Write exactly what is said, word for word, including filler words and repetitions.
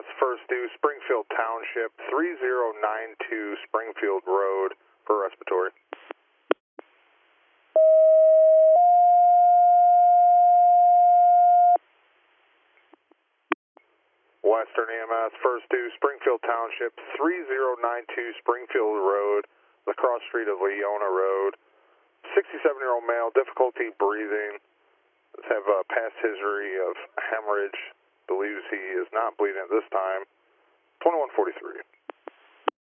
S, first due, Springfield Township, three zero nine two Springfield Road for respiratory. Western E M S, first due, Springfield Township, three zero nine two Springfield Road, the cross street of Leona Road. sixty-seven-year-old male, difficulty breathing. Let's have a past history of hemorrhage. Believes he is not bleeding at this time. twenty-one forty-three.